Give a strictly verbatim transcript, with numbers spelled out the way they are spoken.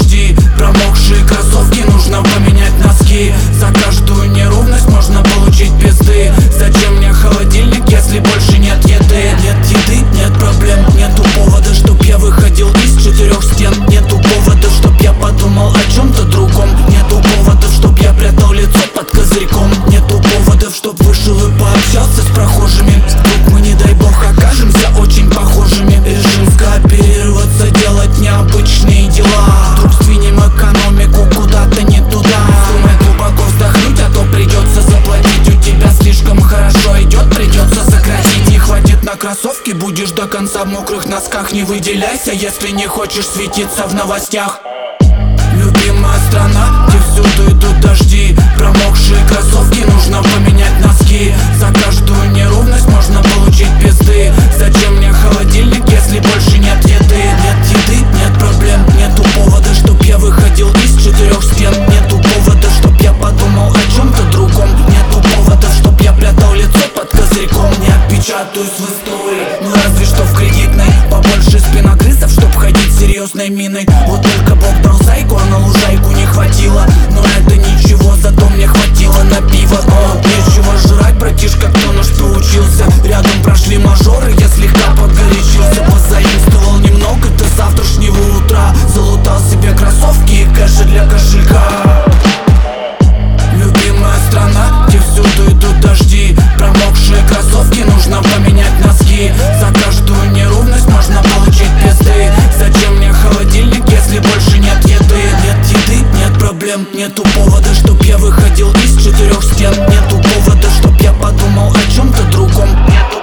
дожди, промокшие кроссовки, нужно поменять носки. За каждую неровность можно получить пизды. Зачем мне холодильник, если больше нет еды? Нет еды, нет проблем, нету повода, чтоб я выходил из четырех стен. Нету поводов, чтоб я подумал о чем-то другом. Нету поводов, чтоб я прятал лицо под козырьком. Нету поводов, чтоб вышел и пообщался с прохожими. Вдруг мы, не дай бог, окажемся очень похожими. Решим скооперироваться, делать необычные дела. Вдруг сдвинем экономику куда-то не туда. Думай глубоко вздохнуть, а то придется заплатить. У тебя слишком хорошо идет, придется сократить. Не хватит на кроссовки, будешь до конца в мокрых носках. Не выделяйся, если не хочешь светиться в новостях. Любимая страна, где всюду идут дожди, промокшие кроссовки, нужно поменять носки. За каждую неровность можно получить пизды. Зачем мне холодильник, если больше нет еды? Нет еды, нет проблем, нету повода, чтоб я выходил из четырех стен. Нету повода, чтоб я подумал о чем-то другом. Нету повода, чтоб я прятал лицо под козырьком. Не отпечатаюсь в истории, ну разве что в кредитной. Побольше спиногрызов, чтоб ходить серьезной миной. Вот только Бог дал зайку, а на лужайку не хватило. Но это ничего, зато мне хватило на пиво. О, нечего жрать, братишка, кто на что учился. Рядом прошли мажоры, я слегка погорячился. Позаимствовал немного до завтрашнего утра. Залутал себе кроссовки и кэши для кошелька. Любимая страна, где всюду идут дожди, промокшие кроссовки, нужно поменять носки. За каждую неровность можно получить пизды. Зачем мне холодильник, если больше нет еды? Нет еды, нет проблем, нету повода, чтоб я выходил из четырех стен. Нету повода, чтоб я подумал о чем-то другом. Нету